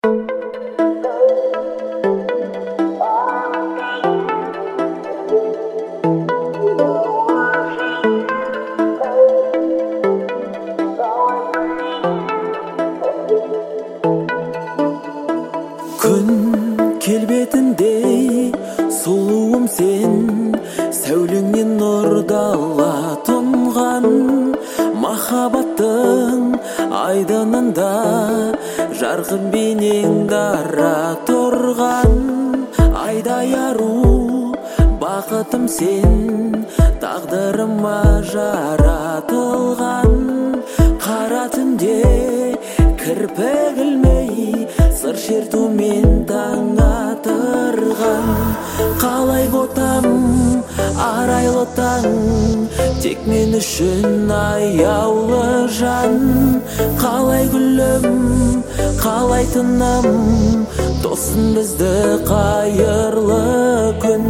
Күн келбетіндей сұлуым сен, сәулеңнен нұр дала тұнған, махаббаттың айдынында жарқын бейнең дара тұрған. Айдай ару бақытым сен, тағдырыма жаратылған. Қара түнде кірпік ілмей сыр шертумен таң атырған. Қалай ботам арайлы таң, тек мен үшін аяулы жан. Қалай гүлім, қалай тыным, тосын бізді қайырлы күн.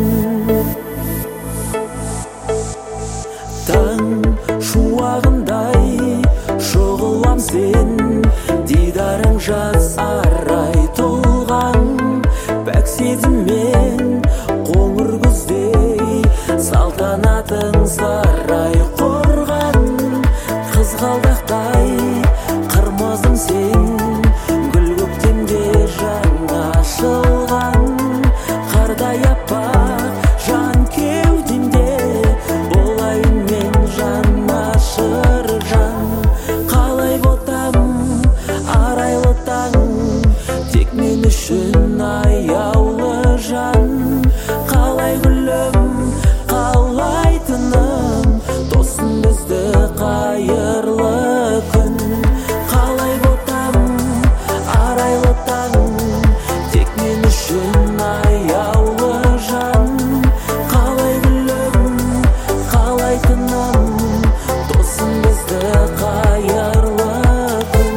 Таң шуағындай шұғылам сен, дидарың жаз арай толған. Пәк сезіммен қоңыр күздей салтанатың сарай құрған. Қызғалдақтай қырмызым сен, гүл көктемде жаңа ашылған. Қардай аппақ жан кеудемде, болайын мен жанашыр жан. Қалай ботам арайлы таң, тек мен үшін аяулы жан. Қалай гүлім, қалай тыным, тосын бізді қайырлы күн. Қалай ботам арайлы таң, тек мен үшін аяулы жан. Қалай гүлім, қалай тыным, тосын бізді қайырлы күн.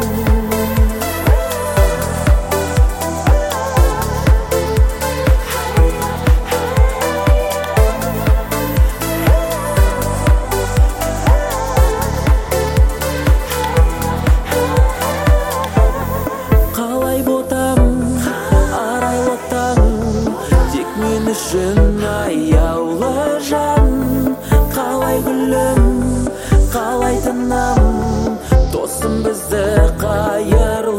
Қалай ботам арайлы таң, тек мен үшін аяулы жан. Қалай гүлім, қалай тыным, тосын бізді қайырлы